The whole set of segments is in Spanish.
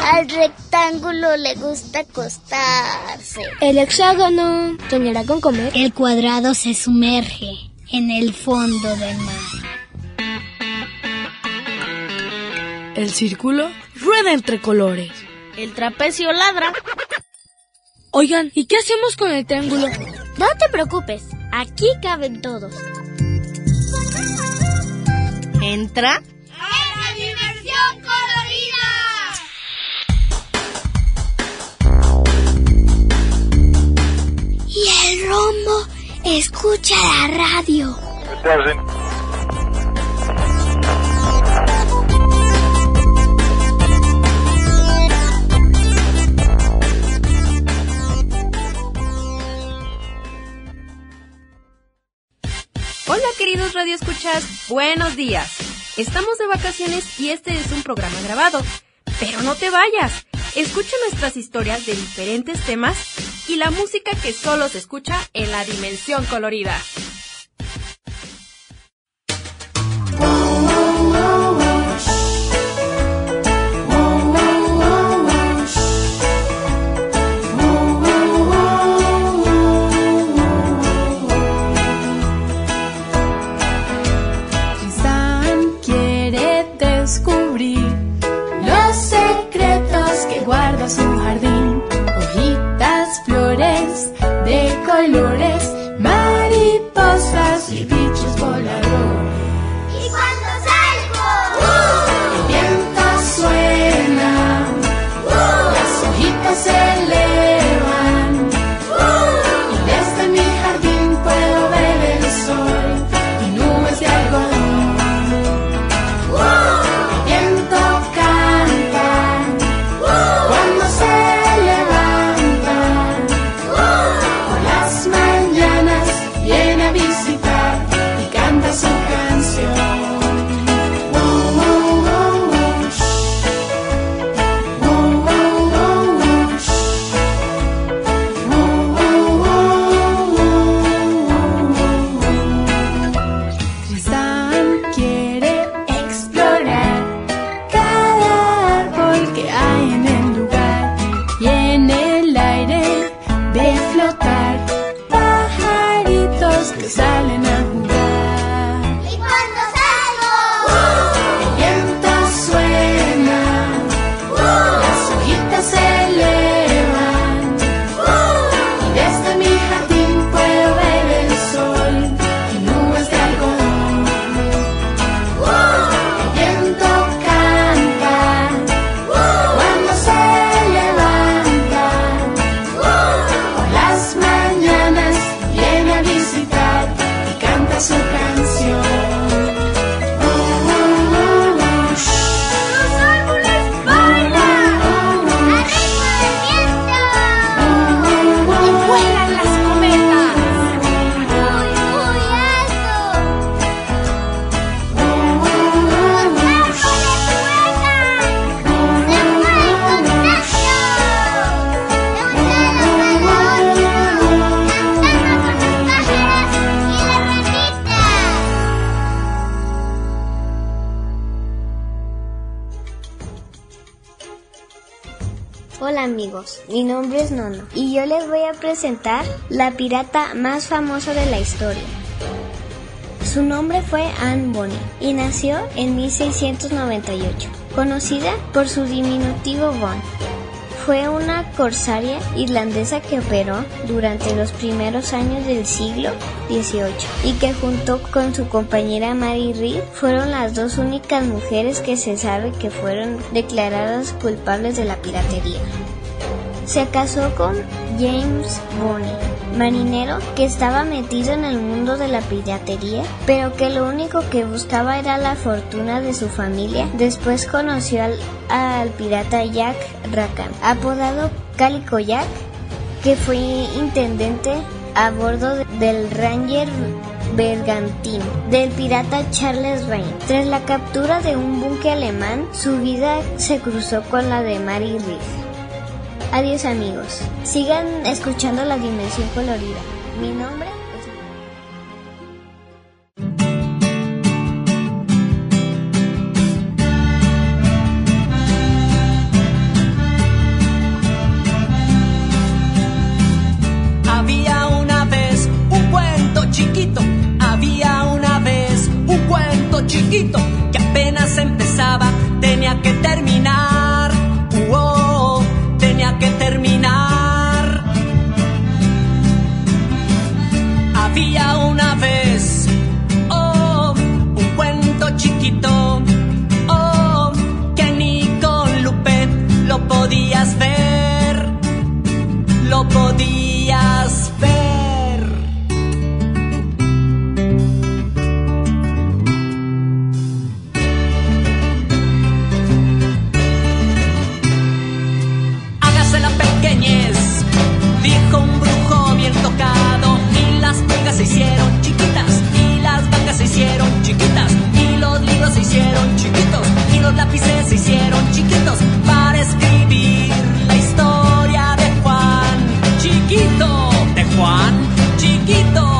Al rectángulo le gusta acostarse. El hexágono soñará con comer. El cuadrado se sumerge en el fondo del mar. El círculo rueda entre colores. El trapecio ladra. Oigan, ¿y qué hacemos con el triángulo? No te preocupes, aquí caben todos. Entra ¡En la diversión colorida! Y el rombo escucha la radio. Hola queridos radioescuchas, buenos días. Estamos de vacaciones y este es un programa grabado. Pero no te vayas, escucha nuestras historias de diferentes temas y la música que solo se escucha en la dimensión colorida. Su jardín, hojitas, flores de colores, mariposas y bichos voladores. Y cuando salgo, el viento suena, las hojitas se elevan, y desde mi jardín puedo ver el sol y nubes de algodón. El viento canta cuando se levanta, por las mañanas viene a visitar y canta su canción. Tristan quiere explorar cada árbol que hay en el lugar y en el aire ve flotar pajaritos que salen a jugar. y cuando salgo, El viento suena, las hojitas se elevan, y desde mi jardín puedo ver el sol y nubes de algodón. El viento canta cuando se levanta, por las mañanas viene a visitar y canta su canción. los árboles bailan al ritmo del viento. Y vuelan las cometas. Muy, muy alto. Los árboles vuelan. Se mueven con tacto. De un lado para otro, cantando con sus pájaras y las ranitas. Hola amigos, mi nombre es Nono y yo les voy a presentar la pirata más famosa de la historia. Su nombre fue Anne Bonny y nació en 1698, conocida por su diminutivo Bon. Fue una corsaria irlandesa que operó durante los primeros años del siglo XVIII y que junto con su compañera Mary Read fueron las dos únicas mujeres que se sabe que fueron declaradas culpables de la piratería. Se casó con James Bonny, marinero que estaba metido en el mundo de la piratería, pero que lo único que buscaba era la fortuna de su familia. Después conoció al pirata Jack Rackham, apodado Calico Jack, que fue intendente a bordo del Ranger bergantín del pirata Charles Vane. Tras la captura de un buque alemán, su vida se cruzó con la de Mary Read. Adiós amigos, sigan escuchando La Dimensión Colorida. Mi nombre es... chiquito que apenas empezaba, tenía que terminar, tenía que terminar. Había una vez, un cuento chiquito, que ni con Lupe lo podías ver, lo podías ver. Dijo un brujo bien tocado, y las pulgas se hicieron chiquitas, y las vacas se hicieron chiquitas, y los libros se hicieron chiquitos, y los lápices se hicieron chiquitos, para escribir la historia de Juan Chiquito, de Juan Chiquito.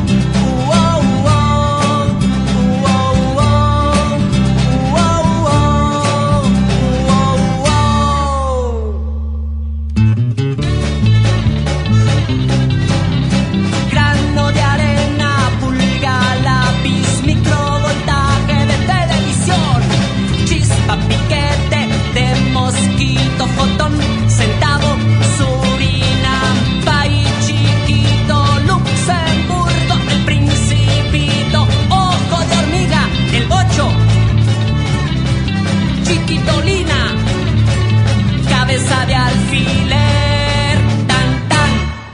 Piquete de mosquito, fotón, centavo, Surinam, país chiquito, Luxemburgo, el principito, ojo de hormiga, el bocho, chiquitolina, cabeza de alfiler, tan tan.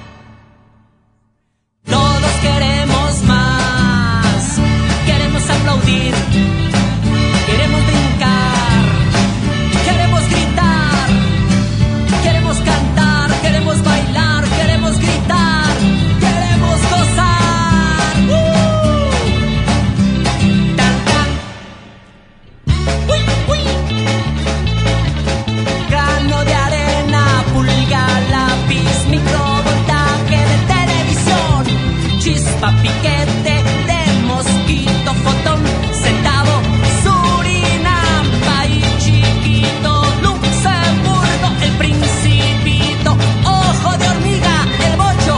Todos queremos más, queremos aplaudir, queremos brincar, queremos gritar, queremos cantar, queremos bailar, queremos gritar, queremos gozar. Tan tan. Uy, uy. Grano de arena, pulga, lápiz, microvoltaje de televisión, chispa, piquete de mosquito, fotón, centavo, Surinam, país chiquito, Luxemburgo, el principito, ojo de hormiga, el bocho,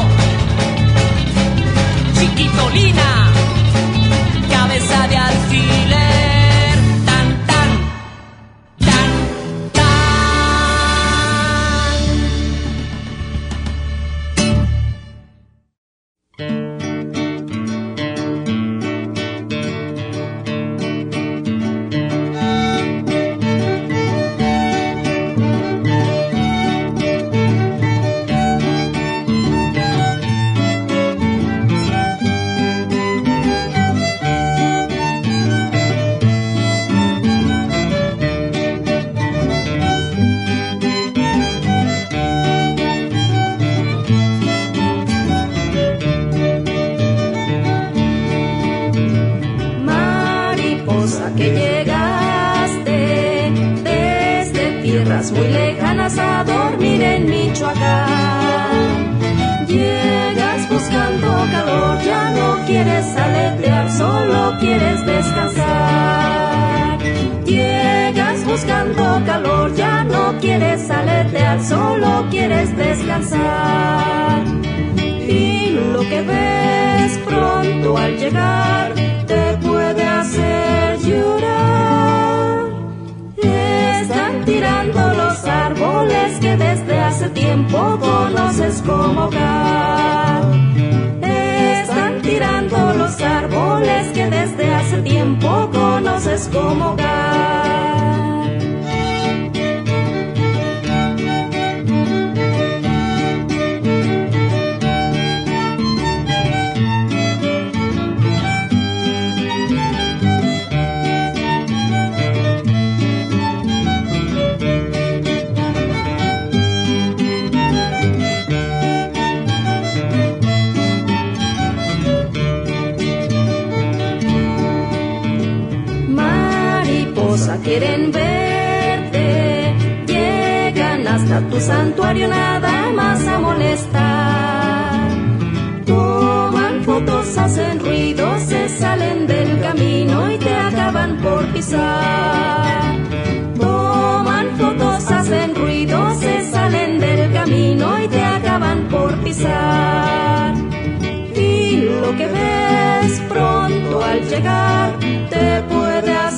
chiquitolina, cabeza de alfiler, tan tan, tan tan. Mariposa que llegaste desde tierras muy lejanas a dormir en Michoacán. Llegas buscando calor, ya no quieres aletear, solo quieres descansar. Llegas buscando calor, ya no quieres aletear, solo quieres descansar. Y lo que ves pronto al llegar te puede hacer llorar. Están tirando los árboles que desde hace tiempo conoces como hogar. Están tirando los árboles que desde hace tiempo conoces como hogar. Quieren verte, llegan hasta tu santuario nada más a molestar. Toman fotos, hacen ruido, se salen del camino y te acaban por pisar. Toman fotos, hacen ruido, se salen del camino y te acaban por pisar. Y lo que ves pronto al llegar te puede hacer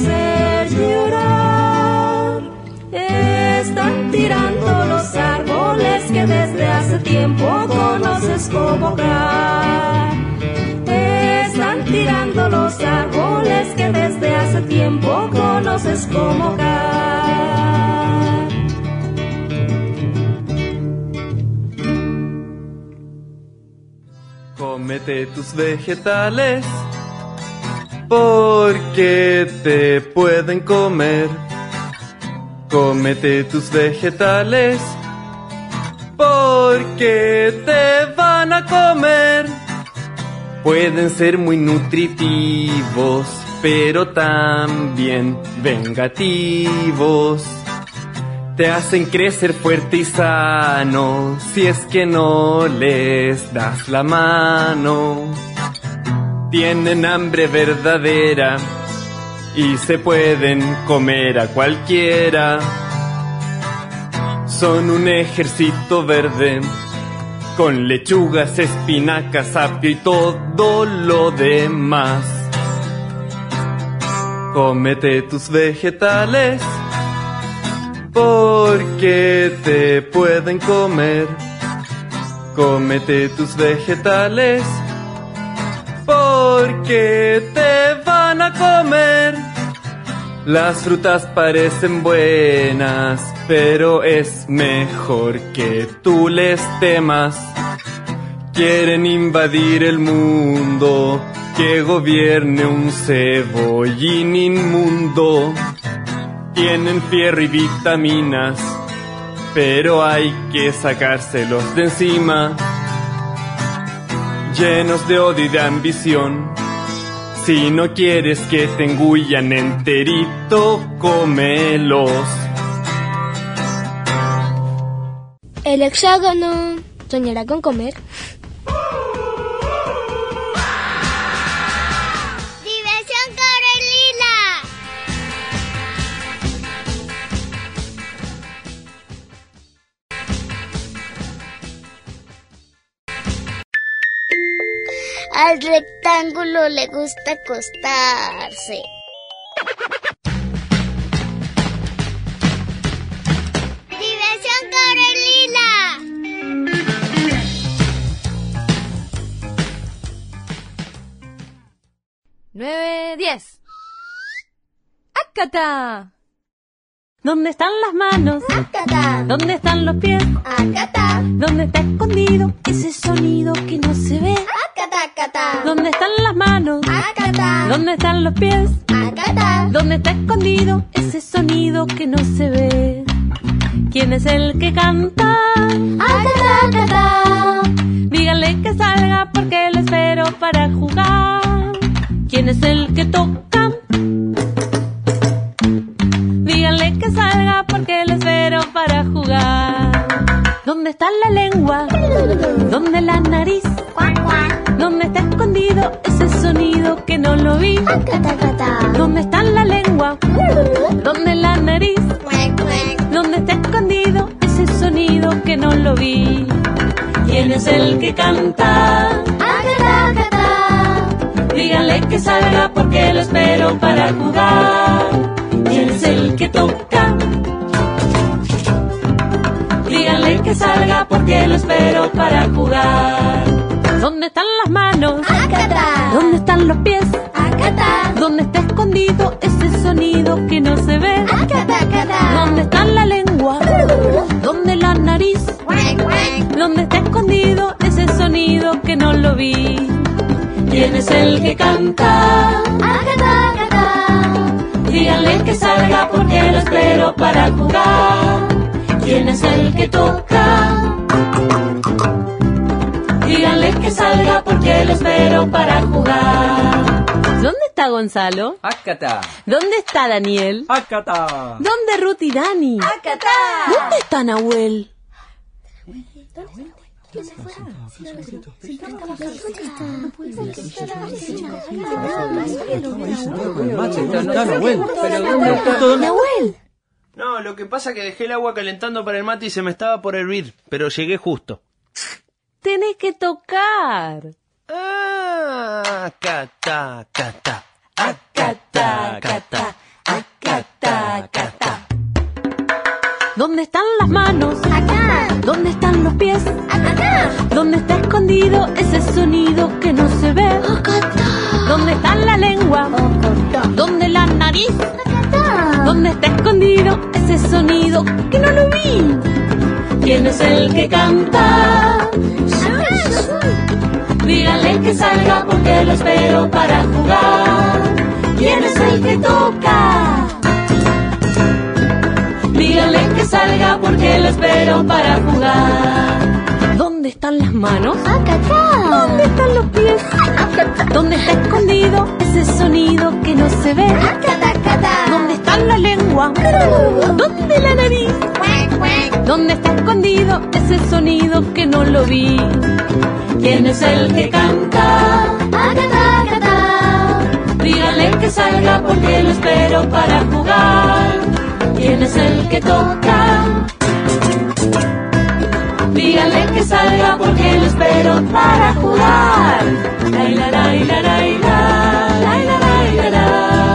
tiempo conoces como hogar. Te están tirando los árboles que desde hace tiempo conoces como hogar. Cómete tus vegetales porque te pueden comer. Cómete tus vegetales porque te van a comer. Pueden ser muy nutritivos, pero también vengativos. Te hacen crecer fuerte y sano si es que no les das la mano. Tienen hambre verdadera y se pueden comer a cualquiera. Son un ejército verde con lechugas, espinacas, apio y todo lo demás. Cómete tus vegetales porque te pueden comer. Cómete tus vegetales porque te van a comer. Las frutas parecen buenas, pero es mejor que tú les temas. Quieren invadir el mundo, que gobierne un cebollín inmundo. Tienen fierro y vitaminas, pero hay que sacárselos de encima. Llenos de odio y de ambición. Si no quieres que te engullan enterito, cómelos. El hexágono soñará con comer. ¡Diversión Corelila! Al rectángulo le gusta acostarse. ¡Diversión Corelila! 9, 10. ¡Ácata! ¿Dónde están las manos? ¡Ácata! ¿Dónde están los pies? ¡Ácata! ¿Dónde está escondido ese sonido que no se ve? ¡Ácata, ácata! ¿Dónde están las manos? ¡Ácata! ¿Dónde están los pies? ¡Ácata! ¿Dónde está escondido ese sonido que no se ve? ¿Quién es el que canta? ¡Ácata, ácata! Díganle que salga porque lo espero para jugar. ¿Quién es el que toca? Díganle que salga porque lo espero para jugar. ¿Dónde está la lengua? ¿Dónde la nariz? ¡Cuac, cuac! ¿Dónde está escondido ese sonido que no lo vi? ¡Ácata, ácata! ¿Dónde está la lengua? ¿Dónde la nariz? ¡Cuac, cuac! ¿Dónde está escondido ese sonido que no lo vi? ¿Quién es el que canta? ¡Ácata, ácata! Díganle que salga porque lo espero para jugar. ¿Quién es el que toca? Díganle que salga porque lo espero para jugar. ¿Dónde están las manos? ¡Ácata! ¿Dónde están los pies? ¡Ácata! ¿Dónde está escondido ese sonido que no se ve? ¡Ácata, ácata! ¿Dónde está la lengua? ¿Dónde la nariz? ¡Cuac, cuac! ¿Dónde está escondido ese sonido que no lo vi? ¿Quién es el que canta? ¡Ácata, ácata! Díganle que salga porque lo espero para jugar. ¿Quién es el que toca? Díganle que salga porque lo espero para jugar. ¿Dónde está Gonzalo? ¡Ácata! ¿Dónde está Daniel? ¡Ácata! ¿Dónde Ruth y Dani? ¡Ácata! ¿Dónde está Nahuel? Nahuel. No, lo que pasa es que dejé el agua calentando para el mate y se me estaba por hervir, pero llegué justo. Tenés que tocar. Acata, cata, acata, cata, acata, cata. ¿Dónde están las manos? Acá. ¿Dónde están los pies? Acá. ¿Dónde está escondido ese sonido que no se ve? Acá. ¿Dónde está la lengua? ¿Dónde la nariz? Acá. ¿Dónde está escondido ese sonido que no lo vi? ¿Quién es el que canta? Díganle que salga porque lo espero para jugar. ¿Quién es el que toca? Díganle que salga porque lo espero para jugar. ¿Dónde están las manos? Acá. ¿Dónde están los pies? Acá. ¿Dónde está escondido ese sonido que no se ve? Acá. ¿Dónde está la lengua? ¿Dónde la nariz? ¿Dónde está escondido ese sonido que no lo vi? ¿Quién es el que canta? Acá. Díganle que salga porque lo espero para jugar. ¿Quién es el que toca? Díganle que salga porque lo espero para jugar. La la la la la la la la la la.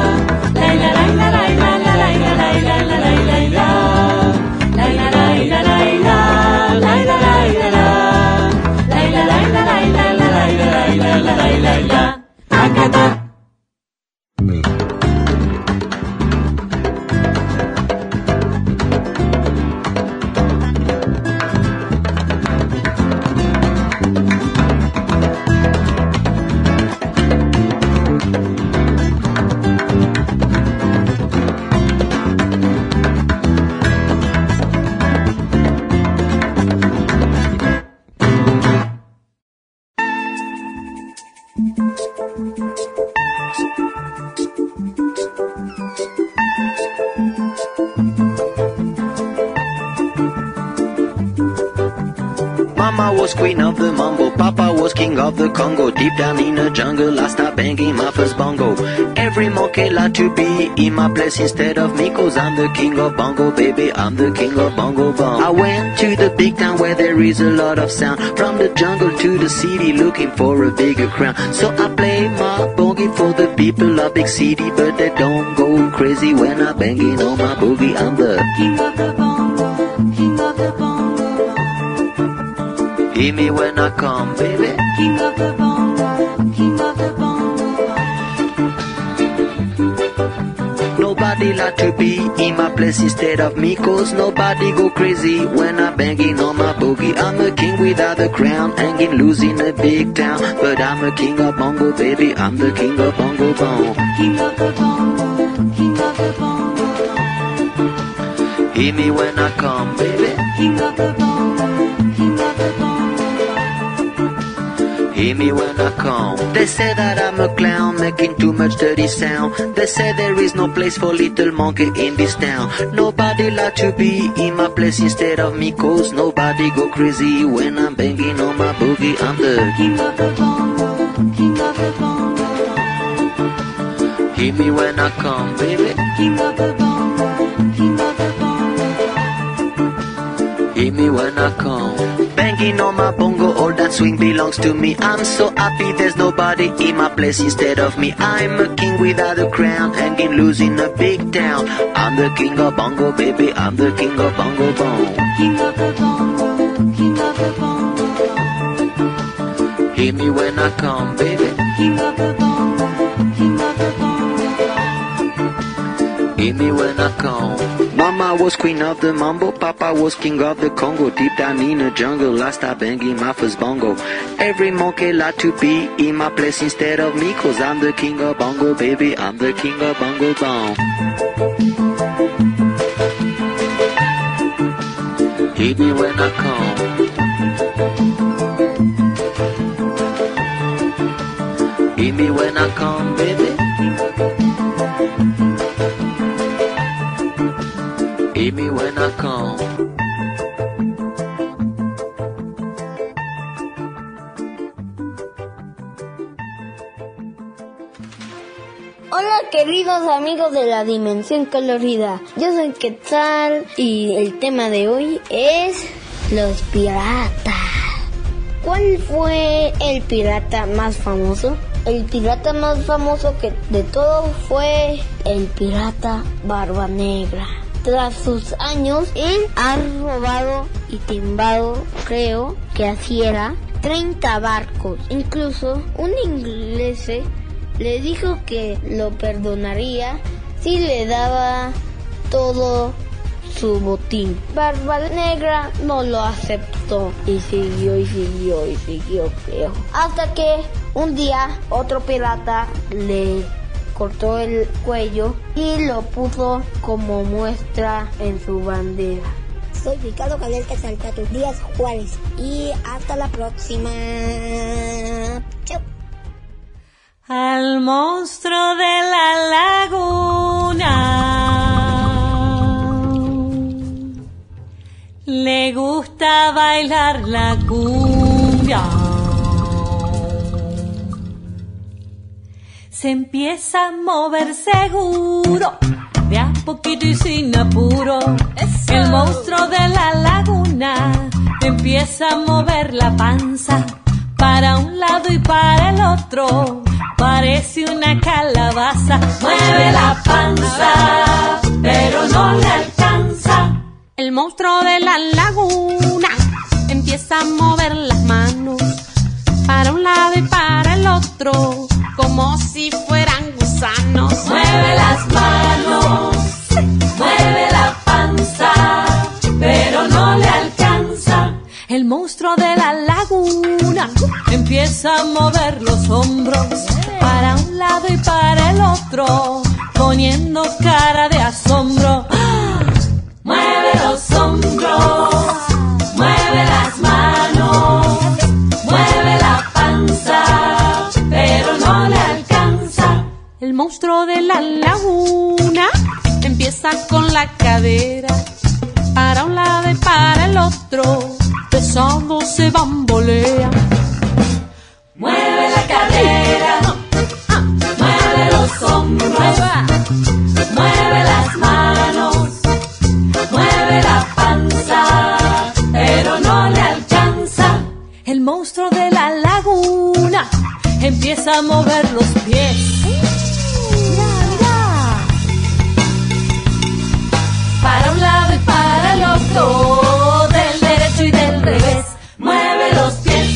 Mama was queen of the mambo, Papa was king of the Congo. Deep down in the jungle, I start banging my first bongo. Every monkey like to be in my place instead of me, 'cause I'm the king of bongo, baby, I'm the king of bongo bong. I went to the big town where there is a lot of sound, from the jungle to the city looking for a bigger crown. So I play my boogie for the people of big city, but they don't go crazy when I'm banging on my boogie. I'm the king of the bongo, king of the bongo. Hear me when I come, baby. King of the bongo, king of the bongo. Nobody like to be in my place instead of me, 'cause nobody go crazy when I'm banging on my boogie. I'm a king without a crown, hanging loose in a big town, but I'm a king of bongo, baby, I'm the king of bongo bong. King of the bongo, king of the bongo. Hear me when I come, baby. King of the bongo, king of the bongo. Hear me when I come. They say that I'm a clown, making too much dirty sound. They say there is no place for little monkey in this town. Nobody like to be in my place instead of me, 'cause nobody go crazy when I'm banging on my boogie. I'm the king of the bongo, king of the bongo. Hear me when I come, baby. King of the bongo, king of the bongo. Hear me when I come. Banging on my bongo, all that swing belongs to me. I'm so happy there's nobody in my place instead of me. I'm a king without a crown, hanging loose in a big town. I'm the king of bongo, baby, I'm the king of bongo bong. King of the bongo, king of the bongo. Hear me when I come, baby. King of the bongo, king of the bongo. Hear me when I come. Mama was queen of the mambo, Papa was king of the Congo. Deep down in the jungle, I start banging my first bongo. Every monkey like to be in my place instead of me, 'cause I'm the king of bongo, baby, I'm the king of bongo bong. Hear me when I come. Hear me when I come, baby. Hear me when I come. Hola queridos amigos de la Dimensión Colorida, yo soy Quetzal y el tema de hoy es los piratas. ¿Cuál fue el pirata más famoso? El pirata más famoso que de todos fue el pirata Barba Negra. Tras sus años, él ha robado y timbado, creo que así era, 30 barcos. Incluso un inglés le dijo que lo perdonaría si le daba todo su botín. Barba Negra no lo aceptó y siguió, creo. Hasta que un día otro pirata le cortó el cuello y lo puso como muestra en su bandera. Soy Ricardo Gabriel Quetzalcóatl Díaz Juárez y hasta la próxima. Chau. Al monstruo de la laguna le gusta bailar la cumbia. Se empieza a mover seguro, de a poquito y sin apuro. ¡Eso! El monstruo de la laguna empieza a mover la panza para un lado y para el otro. Parece una calabaza. Mueve la panza, pero no le alcanza. El monstruo de la laguna empieza a mover las manos para un lado y para el otro, como si fueran gusanos. Mueve las manos, mueve la panza, pero no le alcanza. El monstruo de la laguna empieza a mover los hombros para un lado y para el otro, poniendo cara de asombro. ¡Ah! Mueve los hombros, mueve las manos, mueve la panza, pero no le alcanza. El monstruo de la laguna empieza con la cadera para un lado y para el otro, pesado se bambolea. Mueve la cadera, mueve los hombros, mueve las manos, mueve la panza, pero no le alcanza. El monstruo de la laguna empieza a mover los pies. Para un lado y para el otro, del derecho y del revés. Mueve los pies,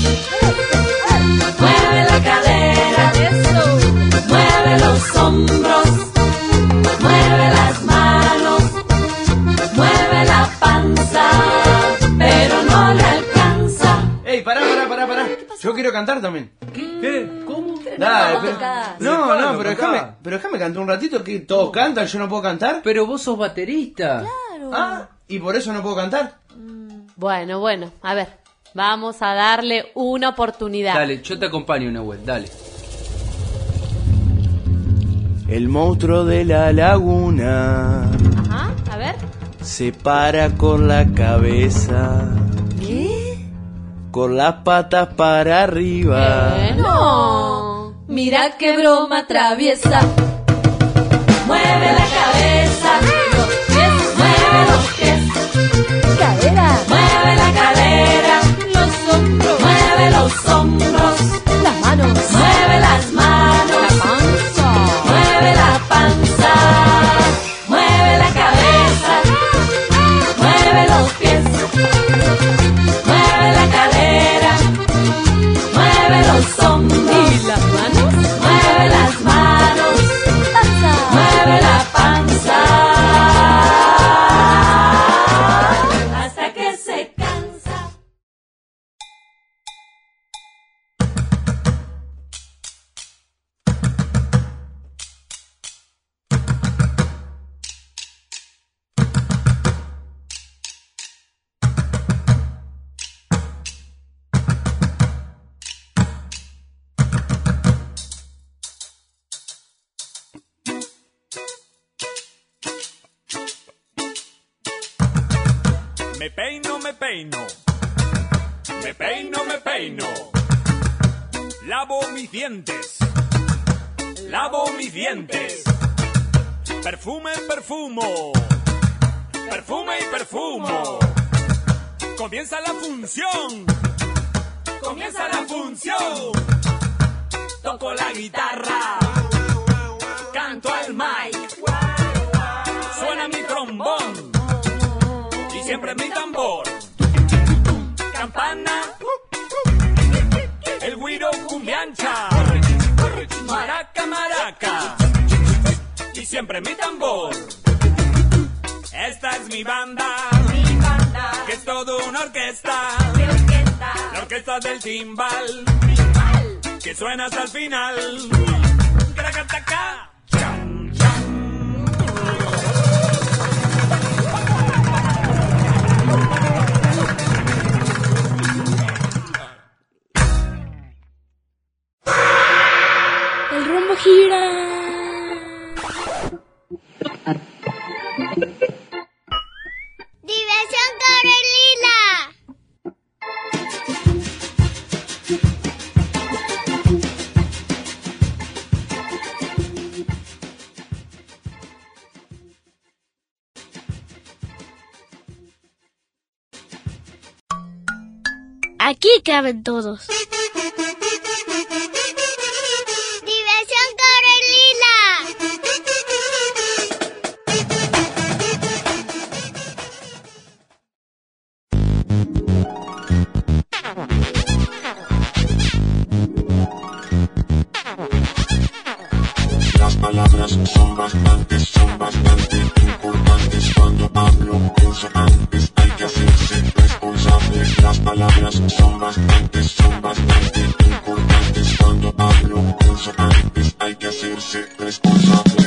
mueve la cadera, mueve los hombros, mueve las manos, mueve la panza, pero no le alcanza. ¡Ey, pará! Yo quiero cantar también. ¿Qué? ¿Cómo? Dale, pero déjame cantar un ratito, que todos cantan, yo no puedo cantar. Pero vos sos baterista. Claro. Ah, ¿y por eso no puedo cantar? Bueno, a ver, vamos a darle una oportunidad. Dale, yo te acompaño, Nahuel, dale. El monstruo de la laguna. Ajá, a ver. Se para con la cabeza. ¿Qué? Con las patas para arriba. No. Mira qué broma traviesa. Mueve la cabeza, los pies, mueve los pies. Cadera. Mueve la cadera, los hombros, mueve los hombros, las manos, mueve las manos, la panza, mueve la panza, mueve la cabeza, mueve los pies, mueve la cadera, mueve los hombros y las manos, mueve las manos, panza, mueve la panza, hasta que se cansa. Me peino, me peino. Me peino, me peino. Lavo mis dientes. Lavo mis dientes. Perfume, perfumo. Perfume y perfumo. Comienza la función. Comienza la función. Toco la guitarra. Canto al mic. Suena mi trombón. siempre mi tambor. Campana, el güiro cumbiancha, maraca, maraca, y siempre mi tambor. Esta es mi banda, que es todo una orquesta, la orquesta del timbal, que suena hasta el final. Cracataca. El rumbo gira. ¡Diversión Corelila! Aquí caben todos. ¡Diversión Corelila! Las palabras son bastante importantes. Cuando hablo consonantes hay que hacerse responsable. Las palabras son bastante importantes. Cuando hablo consonantes hay que hacerse responsable.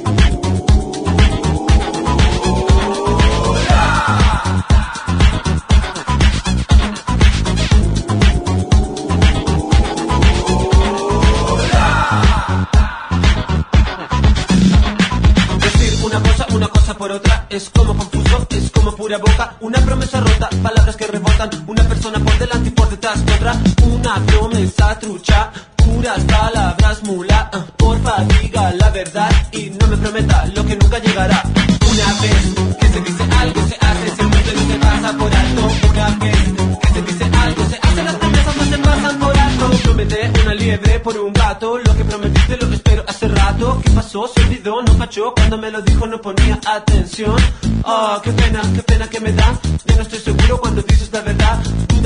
Una cosa por otra, es como confuso, es como pura boca, una promesa rota, palabras que rebotan, una persona por delante y por detrás de otra, una promesa trucha, puras palabras mula, porfa diga la verdad y no me prometa lo que nunca llegará. Una vez que se dice algo se hace, se cumple y se pasa por alto. Una vez que se dice algo se hace, las promesas no se pasan por alto. Promete una liebre por un gato, lo que prometiste lo espero hace rato. ¿Qué pasó? Se olvidó, no cachó, cuando me lo dijo no ponía atención. Oh, qué pena que me da, yo no estoy seguro cuando dices la verdad.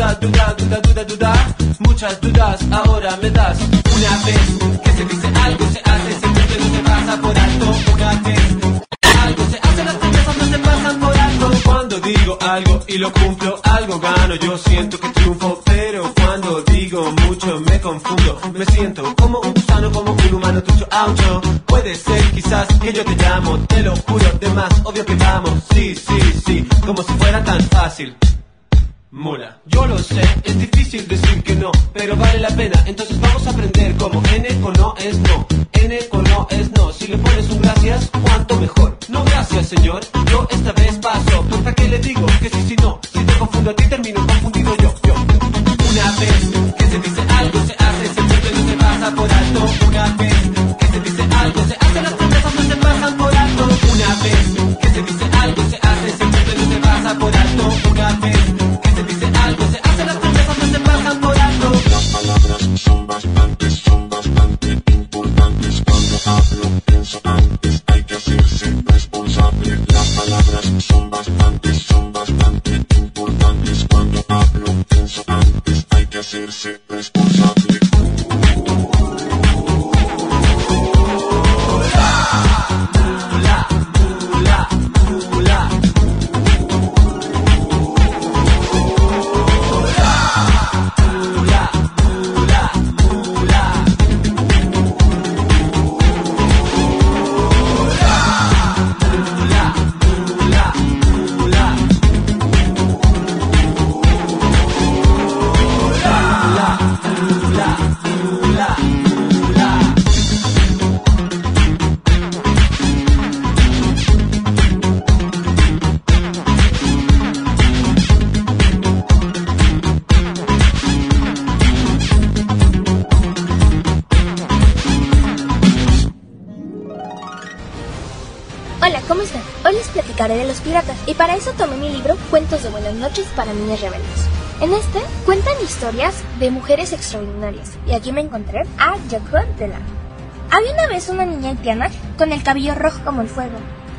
Duda, muchas dudas ahora me das. Una vez que se dice algo se hace, se cumple no se pasa por alto. Una vez algo se hace, las promesas no se pasan por alto. Cuando digo algo y lo cumplo, algo gano, yo siento que triunfo. Pero cuando digo mucho me confundo, me siento como un gusano, como un humano tuyo, auto. Puede ser quizás que yo te llamo, te lo juro, de más obvio que vamos. Sí, como si fuera tan fácil. Mula, yo lo sé, es difícil decir que no, pero vale la pena, entonces vamos a aprender como N con no es no, N con no es no. Si le pones un gracias, cuánto mejor. No gracias señor, yo esta vez paso, ¿para qué le digo que sí, si no? Si te confundo a ti termino confundido yo. Una vez que se dice algo se hace, se cumple no se pasa por alto. Una vez que se dice algo se hace, las promesas no se pasan por alto. Una vez que se dice algo se hace, se cumple no se pasa por alto. Una vez que se dice algo se hace, las promesas no se pasan por alto. Las palabras son bastante importantes. Cuando hablo consonantes hay que hacerse responsable. Las palabras son bastante importantes. Cuando hablo consonantes hay que hacerse responsable. Hola, ¿cómo están? Hoy les platicaré de los piratas y para eso tomé mi libro Cuentos de Buenas Noches para Niñas Rebeldes. En este cuentan historias de mujeres extraordinarias y aquí me encontré a Jacques Delano. Había una vez una niña haitiana con el cabello rojo como el fuego.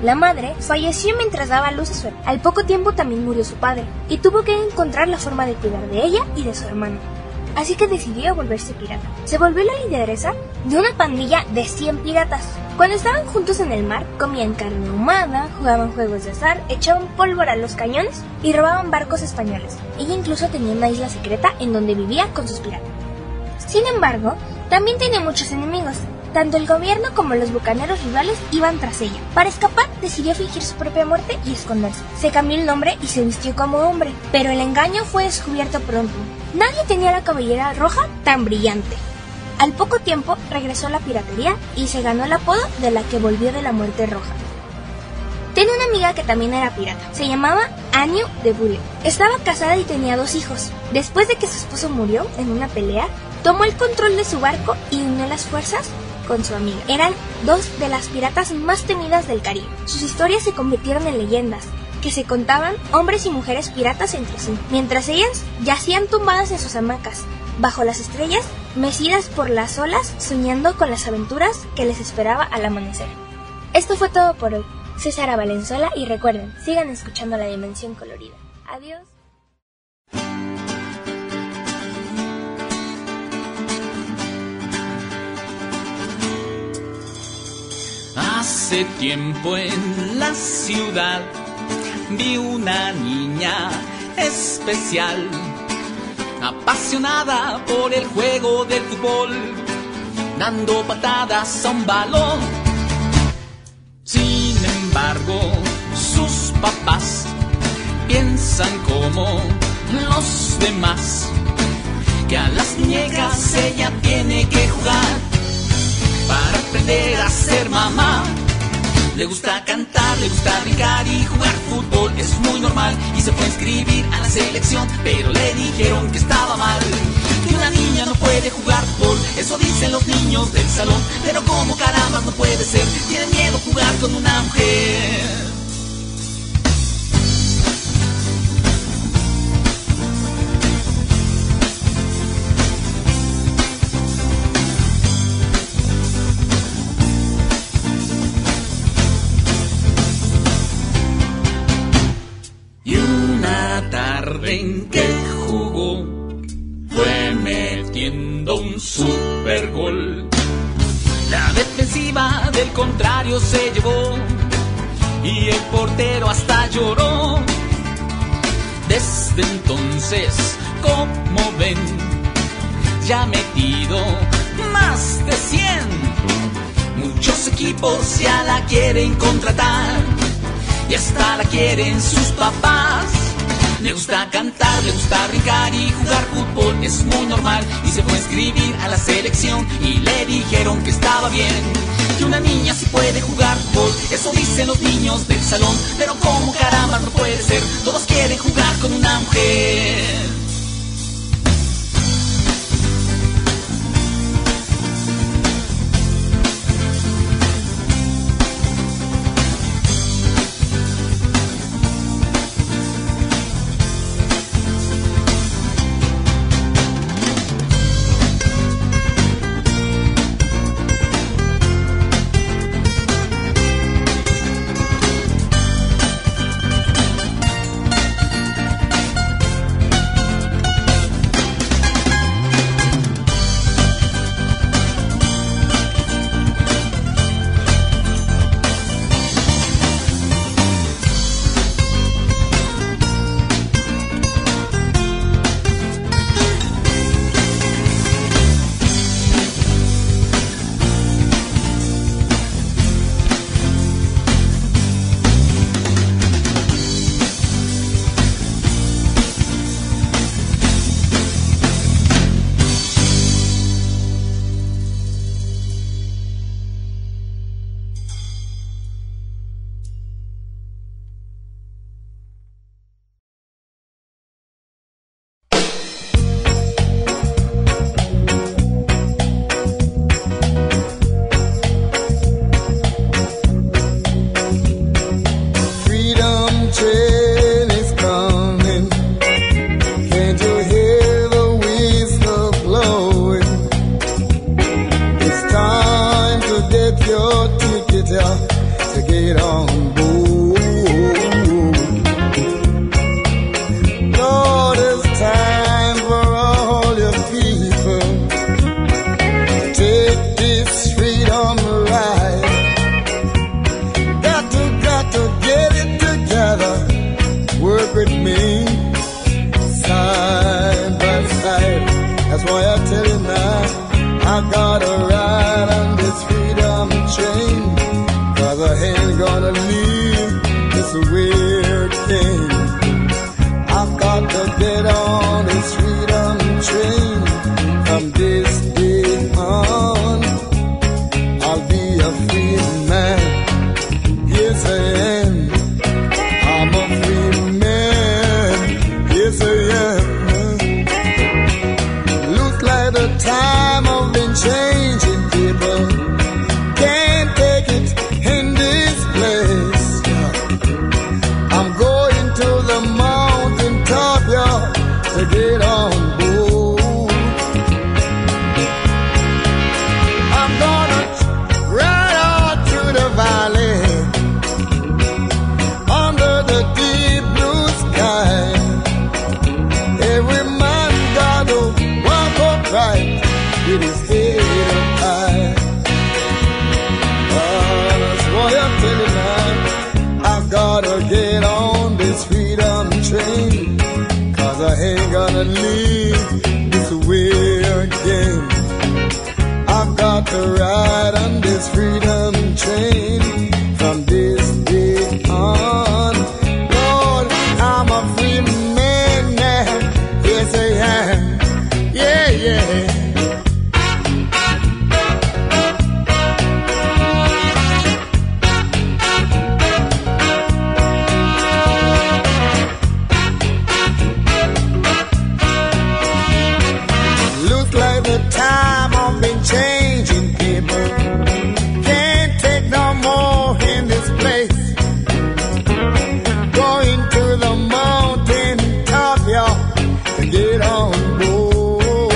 La madre falleció mientras daba a luz a su hermano. Al poco tiempo también murió su padre, y tuvo que encontrar la forma de cuidar de ella y de su hermano. Así que decidió volverse pirata. Se volvió la lideresa de una pandilla de 100 piratas. Cuando estaban juntos en el mar, comían carne ahumada, jugaban juegos de azar, echaban pólvora a los cañones y robaban barcos españoles. Ella incluso tenía una isla secreta en donde vivía con sus piratas. Sin embargo, también tenía muchos enemigos. Tanto el gobierno como los bucaneros rivales iban tras ella. Para escapar, decidió fingir su propia muerte y esconderse. Se cambió el nombre y se vistió como hombre, pero el engaño fue descubierto pronto. Nadie tenía la cabellera roja tan brillante. Al poco tiempo regresó a la piratería y se ganó el apodo de la que volvió de la muerte roja. Tenía una amiga que también era pirata. Se llamaba Annie de Bulle. Estaba casada y tenía 2 hijos. Después de que su esposo murió en una pelea, tomó el control de su barco y unió las fuerzas con su amiga. Eran 2 de las piratas más temidas del Caribe. Sus historias se convirtieron en leyendas que se contaban hombres y mujeres piratas entre sí, mientras ellas yacían tumbadas en sus hamacas, bajo las estrellas, mecidas por las olas, soñando con las aventuras que les esperaba al amanecer. Esto fue todo por hoy. Soy Sara Valenzuela y recuerden, sigan escuchando La Dimensión Colorida. Adiós. Hace tiempo en la ciudad vi una niña especial, apasionada por el juego del fútbol, dando patadas a un balón. Sin embargo, sus papás piensan como los demás, que a las muñecas ella tiene que jugar para aprender a ser mamá. Le gusta cantar, le gusta brincar y jugar fútbol, es muy normal y se fue a inscribir a la selección, pero le dijeron que estaba mal, que una niña no puede jugar fútbol, eso dicen los niños del salón, pero como caramba no puede ser, tienen miedo a jugar con una mujer. En que jugó fue metiendo un super gol. La defensiva del contrario se llevó y el portero hasta lloró. Desde entonces, como ven, ya ha metido más de 100. Muchos equipos ya la quieren contratar y hasta la quieren sus papás. Le gusta cantar, le gusta brincar y jugar fútbol, es muy normal y se fue a inscribir a la selección y le dijeron que estaba bien, que una niña sí puede jugar fútbol, eso dicen los niños del salón, pero como caramba no puede ser, todos quieren jugar con una mujer. walk with me side by side. That's why I tell you now, I gotta ride on this freedom train, 'cause I ain't gonna leave this weird thing. I've got to get on this freedom train. From this day on, I'll be a free man. Yes, I am. I'm a free man. Yes, I am. Looks like the time I've been changing, people. Can't take it in this place. I'm going to the mountain top, y'all, to get on board. I'm gonna ride out through the valley, under the deep blue sky. Every man gotta walk upright with his head up high. That's what I'm telling now. I've gotta get on this freedom train, 'cause I ain't gonna leave this weird game. I've got to ride on this freedom train from this day on. Lord, I'm a free man now. Yes, I am. Yeah, yeah. Looks like the time I've been changing, people. Can't take no more in this place. Going to the mountain top, y'all, to get on board.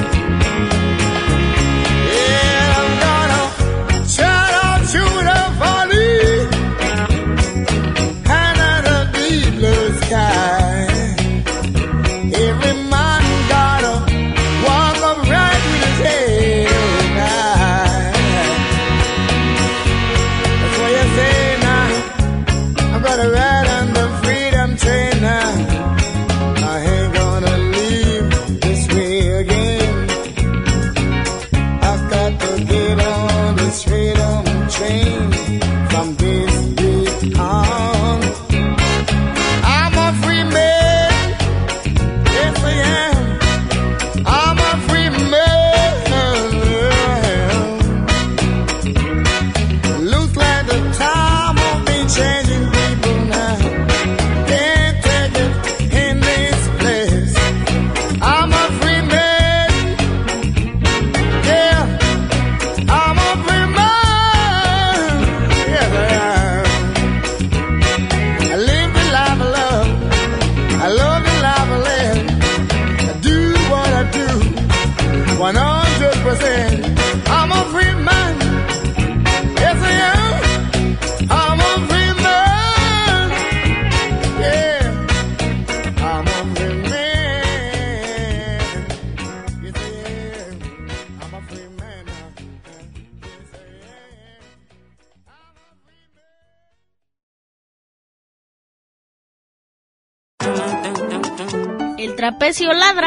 Yeah, I'm gonna shout out to the valley under the deep blue sky. Every man gotta walk upright with his head high. That's what you say now. I'm gonna ride on the freedom train now. I ain't gonna leave this way again. I've got to get on this freedom train from this day on. I'm a free man. Yes, I am. I'm a free man. Looks like the time will be changing, people now. Can't take it in this place. I'm a free man. Yeah, I'm a free man. Yes, I am. I live the life I love. I love the life I live. I do what I do, 100%. I'm a free man. Yes, I am. I'm a free man. Yeah, I'm a free man. Yes, I am. I'm a free man now. Yes, I am. El trapecio ladra.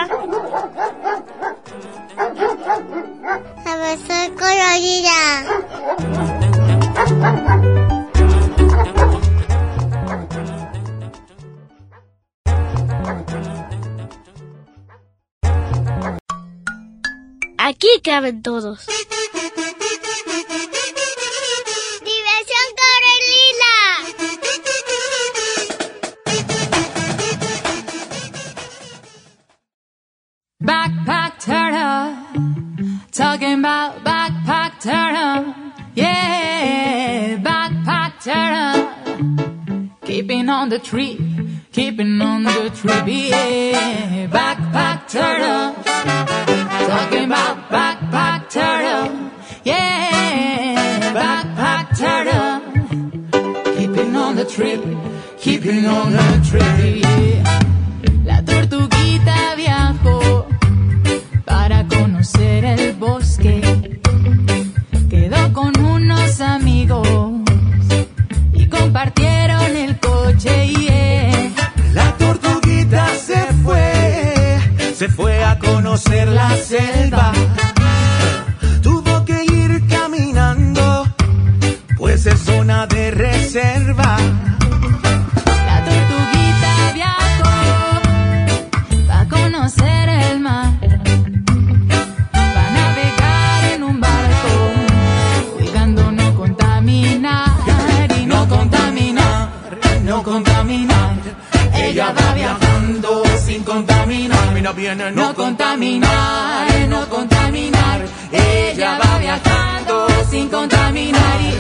A veces colorida. Aquí caben todos. Diversión Corelila. Backpack turtle, talking about backpack turtle, yeah, backpack turtle, keeping on the trip, yeah, backpack turtle, talking about backpack turtle, yeah, backpack turtle, keeping on the trip, yeah. La tortuguita viajó para conocer el bosque. Quedó con unos amigos y compartieron el coche, yeah. conocer la selva. Tuvo que ir caminando, pues es zona de reserva. La tortuguita viajó a conocer el mar, va a navegar en un barco, cuidando no contaminar y no contaminar, no contaminar. Ella va viajando sin contaminar, mira bien, no contaminar, no contaminar. Ella va viajando sin contaminar y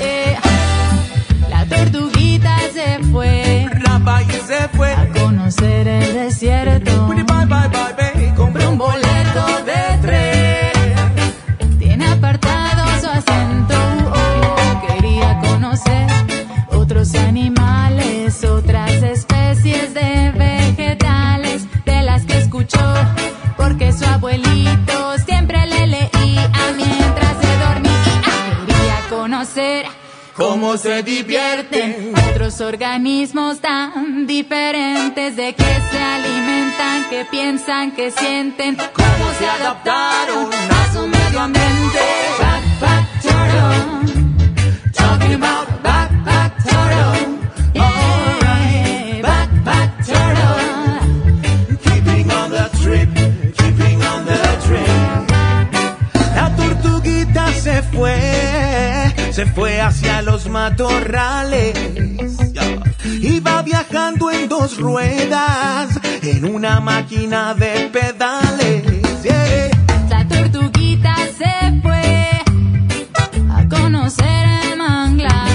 la tortuguita se fue, se fue a conocer el desierto. Compró un boleto de tren, tiene apartado su asiento. Quería conocer otros animales, otras especies de vegetales, de las que escuchó, porque su abuelito siempre le leía mientras se dormía. Quería conocer cómo se divierten otros organismos tan diferentes, de qué se alimentan, qué piensan, qué sienten, cómo se adaptaron a su medio ambiente. Backpack Turtle, talking about Backpack Turtle. Alright, Backpack Turtle, keeping on the trip, keeping on the trip. La tortuguita se fue hacia los matorrales. Iba viajando en dos ruedas, en una máquina de pedales. La tortuguita se fue a conocer el manglar,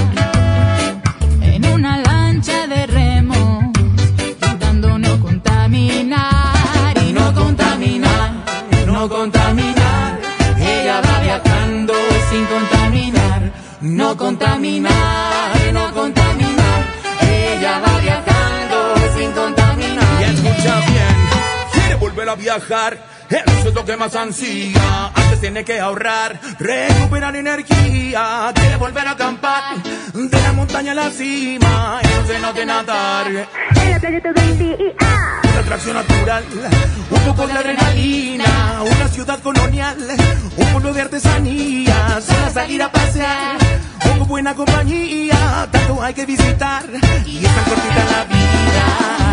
en una lancha de remos, intentando no contaminar y no contaminar, no contaminar. Ella va viajando sin contaminar, no contaminar, no contaminar. Ella va viajando sin contaminar. Y escucha bien, quiere volver a viajar, eso es lo que más ansía. Antes tiene que ahorrar, recuperar energía. Quiere volver a acampar, de la montaña a la cima, y no se note nadar en la playa todo el día. Una atracción natural, un poco de adrenalina, una ciudad colonial, un pueblo de artesanía. Solo salir a pasear, con buena compañía. Tanto hay que visitar, y es tan cortita la vida.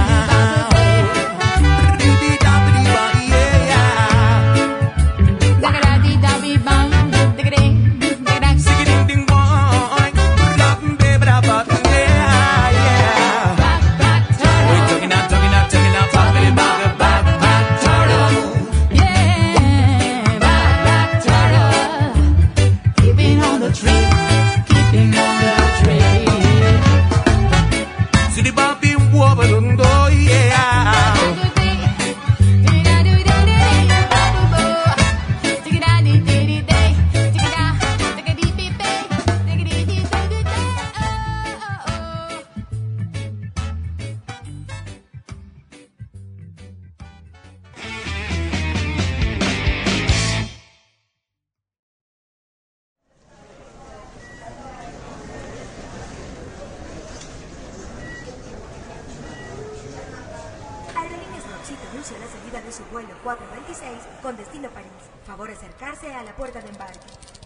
anunció la salida de su vuelo 426 con destino París. Favor acercarse a la puerta de embarque.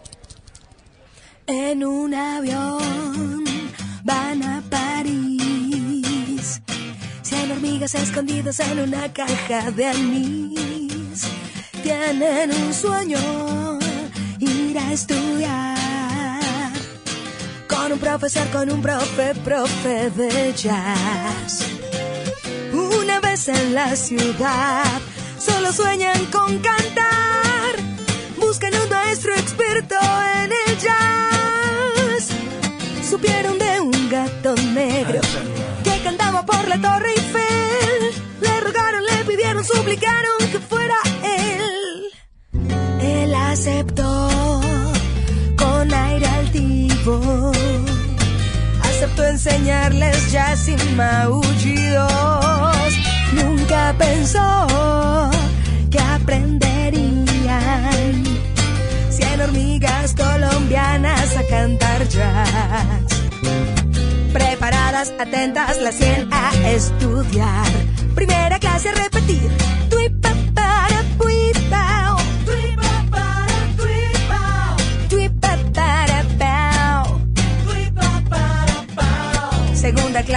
En un avión van a París. 100 hormigas escondidas en una caja de anís. Tienen un sueño, ir a estudiar con un profesor, con un profe de jazz. Una vez en la ciudad, solo sueñan con cantar. Buscan un maestro experto en el jazz. Supieron de un gato negro que cantaba por la Torre Eiffel. Le rogaron, le pidieron, suplicaron que fuera él. Él aceptó con aire altivo. Aceptó enseñarles jazz sin maullidos. Nunca pensó que aprenderían 100 hormigas colombianas a cantar jazz. Preparadas, atentas, las 100 a estudiar. Primera clase a repetir. Tuipa para puipa.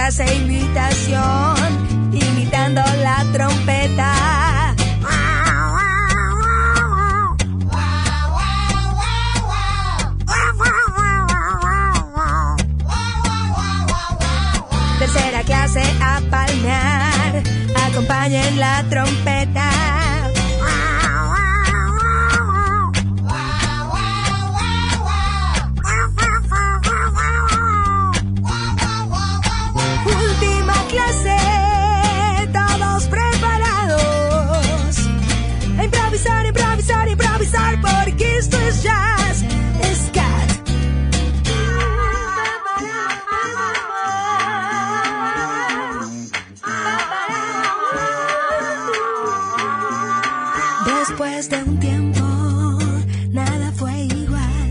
hace imitación, imitando la trompeta. Tercera clase a palmear, acompañen la trompeta. Última clase, todos preparados. A improvisar, improvisar, improvisar, porque esto es jazz, scat. Después de un tiempo, nada fue igual.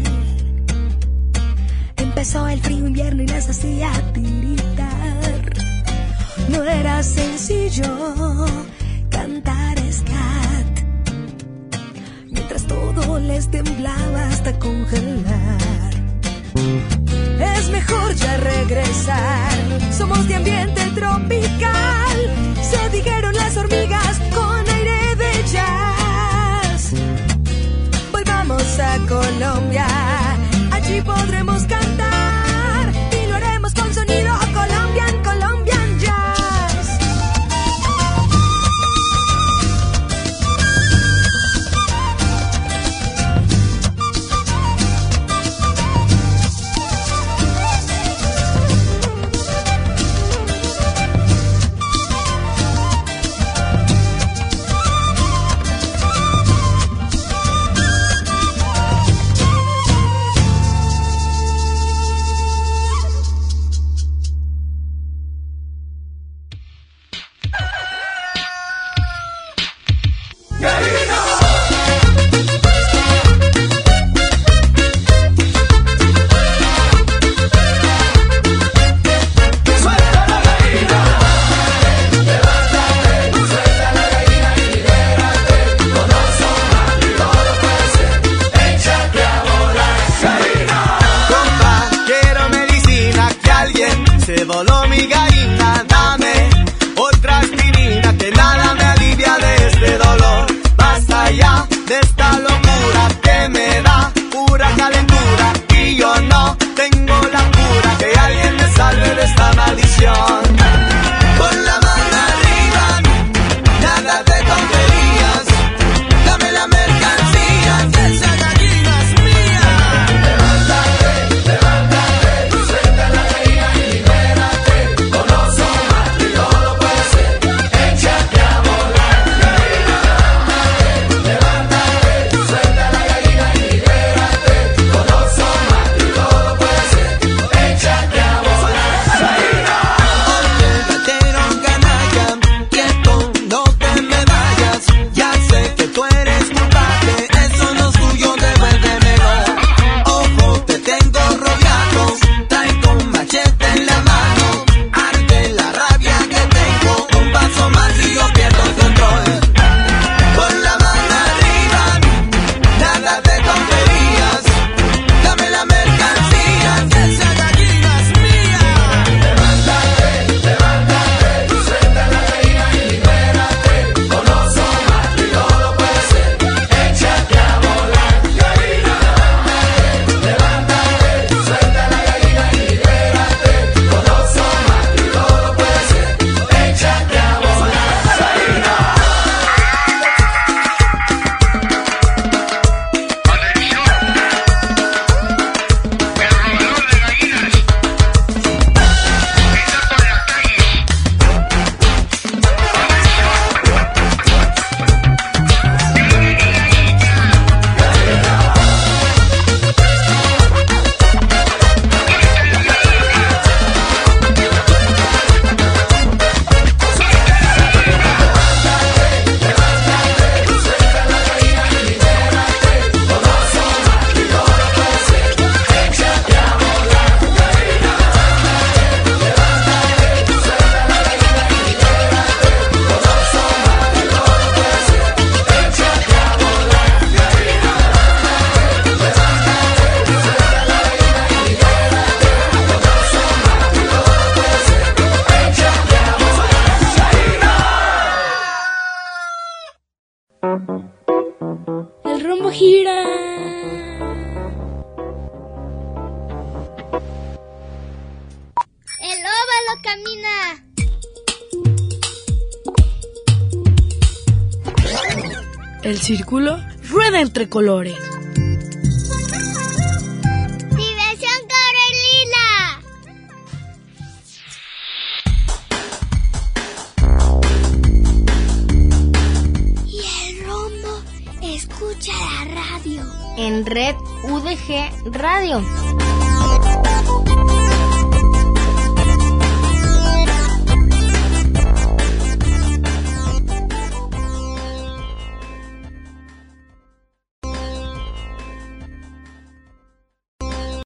Empezó el frío invierno y les hacía tiritar. No era sencillo cantar scat, mientras todo les temblaba hasta congelar. Es mejor ya regresar, somos de ambiente tropical. Se dijeron las hormigas con aire de jazz. Volvamos a Colombia, allí podremos cantar y lo haremos con sonido Colombian, Colombian jazz. rombo gira. El óvalo camina. El círculo rueda entre colores. Diversión color lila. Y el rombo escucha la radio. En Red UDG Radio.